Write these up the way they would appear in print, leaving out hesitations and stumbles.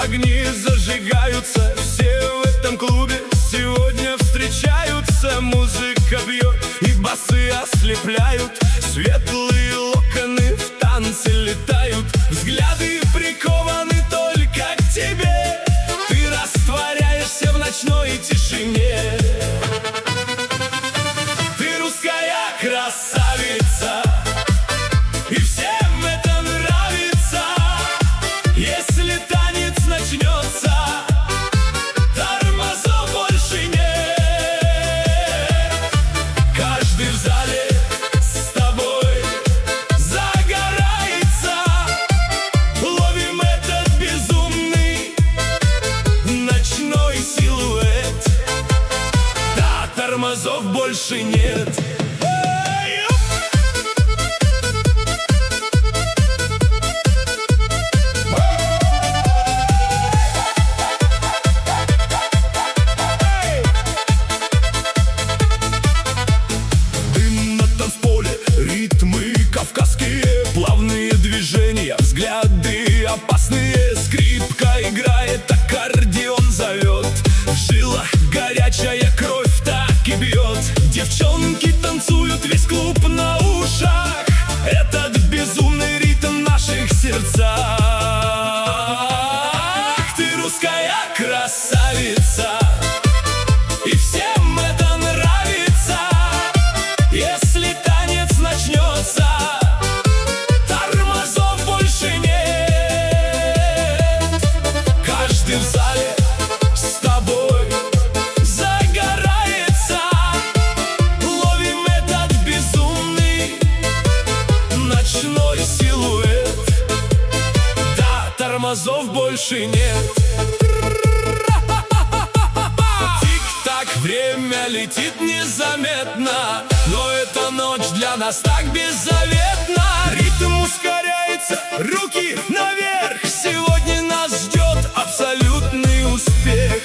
Огни зажигаются, все в этом клубе сегодня встречаются. Музыка бьет и басы ослепляют, светлые локоны в танце летают. Взгляды прикованы только к тебе, ты растворяешься в ночной тишине. Ты русская красавица, и всем это нравится. Если танец начнется, тормозов больше нет. Каждый в зале с тобой загорается. Ловим этот безумный ночной силуэт. Да, тормозов больше нет. Ритмы кавказские, плавные движения, взгляды опасные. Скрипка играет, аккордеон зовет, в жилах горячая кровь так и бьет. Девчонки танцуют, весь клуб на ушах, этот безумный ритм наших сердцах. Ты русская красавица, и всем это нравится. Если танец начнется, тормозов больше нет. Каждый в зале с тобой загорается. Ловим этот безумный ночной силуэт. Да, тормозов больше нет. Тик-так, время летит незаметно, но эта ночь для нас так беззаветна. Ритм ускоряется, руки наверх, сегодня нас ждет абсолютный успех.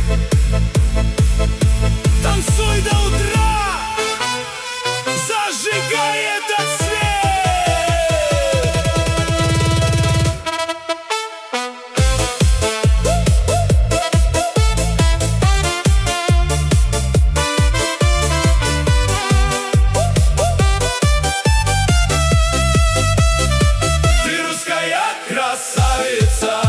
Танцуй до утра, зажигай этот свет. Красавица.